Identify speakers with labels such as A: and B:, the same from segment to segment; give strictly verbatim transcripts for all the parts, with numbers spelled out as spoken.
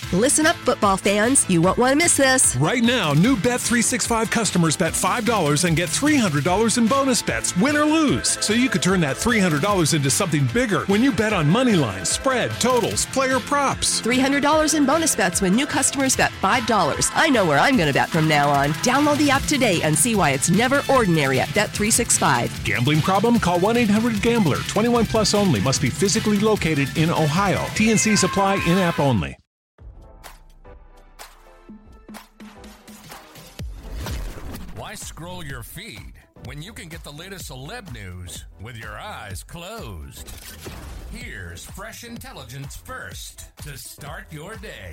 A: Listen up, football fans. You won't want to miss this.
B: Right now, new Bet three sixty-five customers bet five dollars and get three hundred dollars in bonus bets, win or lose. So you could turn that three hundred dollars into something bigger when you bet on money lines, spread, totals, player props.
A: three hundred dollars in bonus bets when new customers bet five dollars. I know where I'm going to bet from now on. Download the app today and see why it's never ordinary at Bet three sixty-five.
B: Gambling problem? Call one eight hundred gambler. twenty-one plus only. Must be physically located in Ohio. T N C supply in-app only.
C: Why scroll your feed when you can get the latest celeb news with your eyes closed? Here's fresh intelligence first to start your day.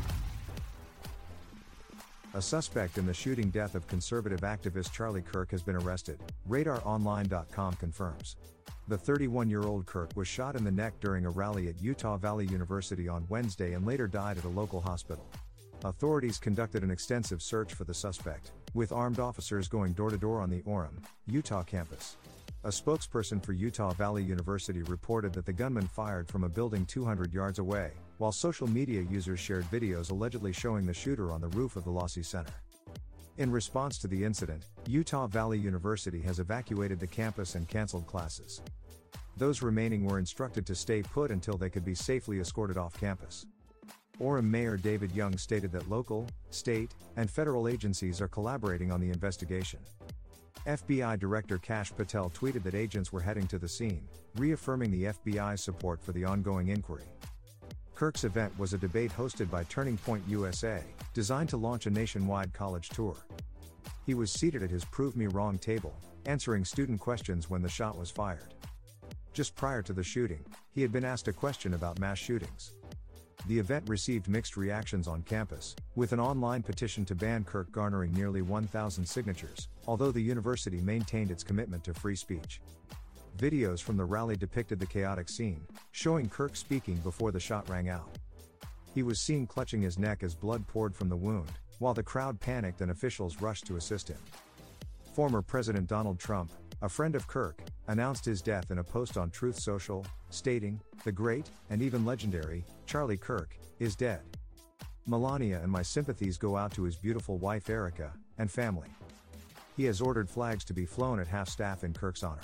D: A suspect in the shooting death of conservative activist Charlie Kirk has been arrested, radar online dot com confirms. The thirty-one-year-old Kirk was shot in the neck during a rally at Utah Valley University on Wednesday and later died at a local hospital. Authorities conducted an extensive search for the suspect, with armed officers going door-to-door on the Orem, Utah campus. A spokesperson for Utah Valley University reported that the gunman fired from a building two hundred yards away, while social media users shared videos allegedly showing the shooter on the roof of the Lossie Center. In response to the incident, Utah Valley University has evacuated the campus and canceled classes. Those remaining were instructed to stay put until they could be safely escorted off campus. Orem Mayor David Young stated that local, state, and federal agencies are collaborating on the investigation. F B I Director Kash Patel tweeted that agents were heading to the scene, reaffirming the F B I's support for the ongoing inquiry. Kirk's event was a debate hosted by Turning Point U S A, designed to launch a nationwide college tour. He was seated at his Prove Me Wrong table, answering student questions when the shot was fired. Just prior to the shooting, he had been asked a question about mass shootings. The event received mixed reactions on campus, with an online petition to ban Kirk garnering nearly one thousand signatures, although the university maintained its commitment to free speech. Videos from the rally depicted the chaotic scene, showing Kirk speaking before the shot rang out. He was seen clutching his neck as blood poured from the wound, while the crowd panicked and officials rushed to assist him. Former President Donald Trump, a friend of Kirk, announced his death in a post on Truth Social, stating, "The great, and even legendary, Charlie Kirk, is dead. Melania and my sympathies go out to his beautiful wife Erica, and family." He has ordered flags to be flown at half-staff in Kirk's honor.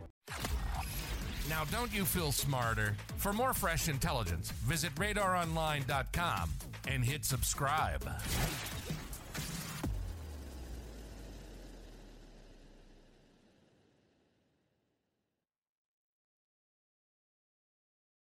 C: Now, don't you feel smarter? For more fresh intelligence, visit radar online dot com and hit subscribe.